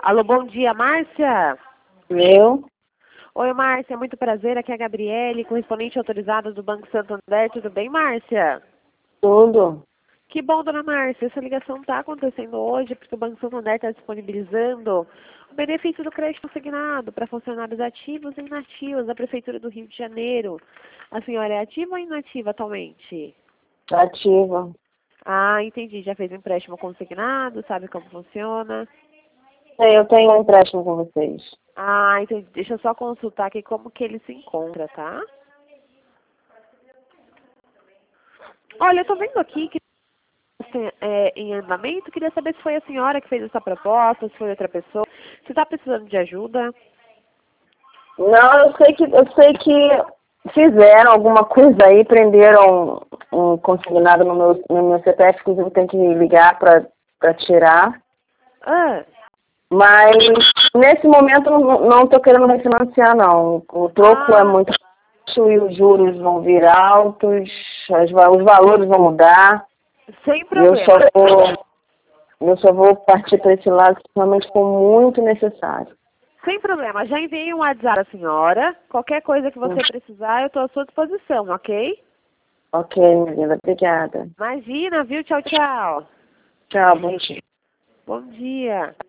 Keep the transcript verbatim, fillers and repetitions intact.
Alô, bom dia, Márcia? Eu? Oi, Márcia, muito prazer. Aqui é a Gabriele, correspondente autorizada do Banco Santander. Tudo bem, Márcia? Tudo. Que bom, dona Márcia. Essa ligação está acontecendo hoje porque o Banco Santander está disponibilizando o benefício do crédito consignado para funcionários ativos e inativos da Prefeitura do Rio de Janeiro. A senhora é ativa ou inativa atualmente? Ativa. Ah, entendi. Já fez um empréstimo consignado, sabe como funciona? É, Eu tenho um empréstimo com vocês. Ah, entendi. Deixa eu só consultar aqui como que ele se encontra, tá? Olha, eu tô vendo aqui que é, em andamento. Queria saber se foi a senhora que fez essa proposta, se foi outra pessoa. Você está precisando de ajuda? Não, eu sei que eu sei que fizeram alguma coisa aí, prenderam um consignado no meu, no meu C P F, inclusive eu tenho que ligar para para tirar. Ah, Mas nesse momento não não estou querendo refinanciar não. O troco é ah, muito baixo e os juros vão vir altos, as va- os valores vão mudar. sem E eu só problema. vou, eu só vou partir para esse lado se realmente for muito necessário. Sem problema. Já enviei um WhatsApp à senhora. Qualquer coisa que você precisar, eu estou à sua disposição, ok? Ok, minha linda, obrigada. Imagina, viu? Tchau, tchau. Tchau, bom dia. Bom dia.